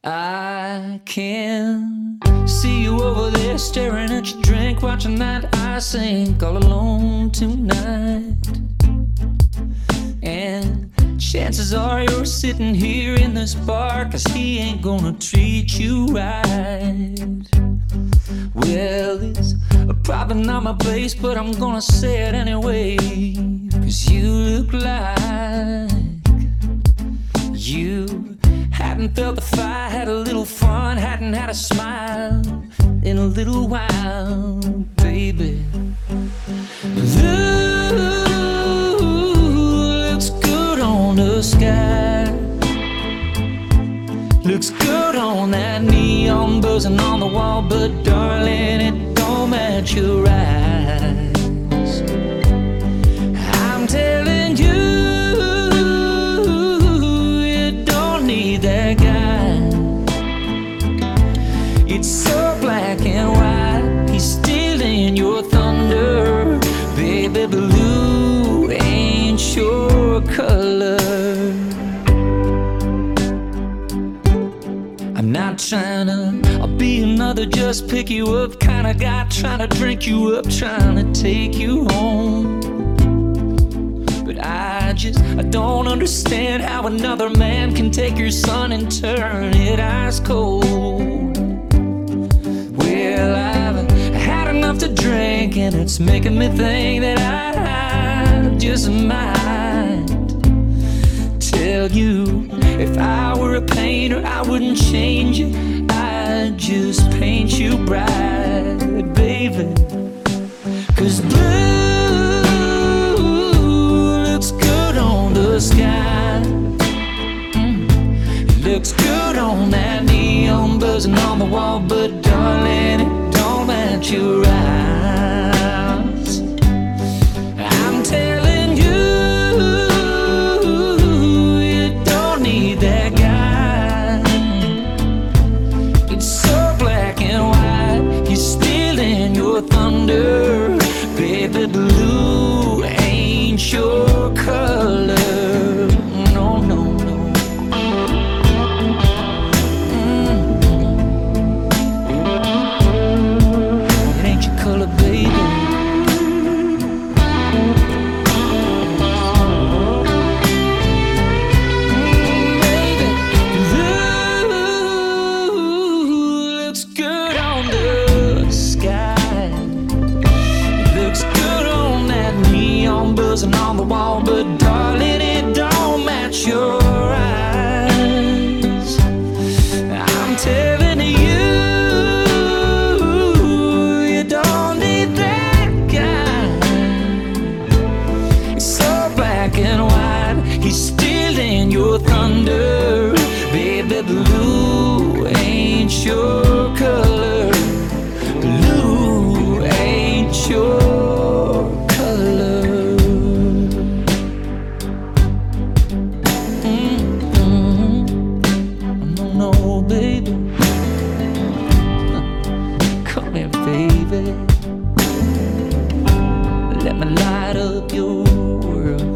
I can see you over there staring at your drink, watching that eye sink all alone tonight. And chances are you're sitting here in this bar, 'cause he ain't gonna treat you right. Well, it's probably not my place, but I'm gonna say it anyway, 'cause you look like you hadn't felt the fire, had a little fun, hadn't had a smile in a little while, baby. Blue looks good on the sky, looks good on that neon buzzing on the wall, but darling, it don't match your eyes. I'm telling you, that guy, it's so black and white, he's stealing your thunder, baby. Blue ain't your color. I'm not trying to be another just pick you up kind of guy, trying to drink you up, trying to take you home. I don't understand how another man can take your sun and turn it ice cold. Well, I've had enough to drink, and it's making me think that I just might tell you, if I were a painter, I wouldn't change you, I'd just paint you bright, baby. 'Cause blue the sky, it looks good on that neon buzzing on the wall, but darling, it don't match your eyes. I'm telling you, you don't need that guy. It's so black and white, he's stealing your thunder, baby. Blue ain't your color. And on the wall, but darling, it don't match your eyes. I'm telling you, you don't need that guy. It's so black and white, he's stealing your thunder, baby. Blue ain't your color. Blue ain't your baby. Let me light up your world.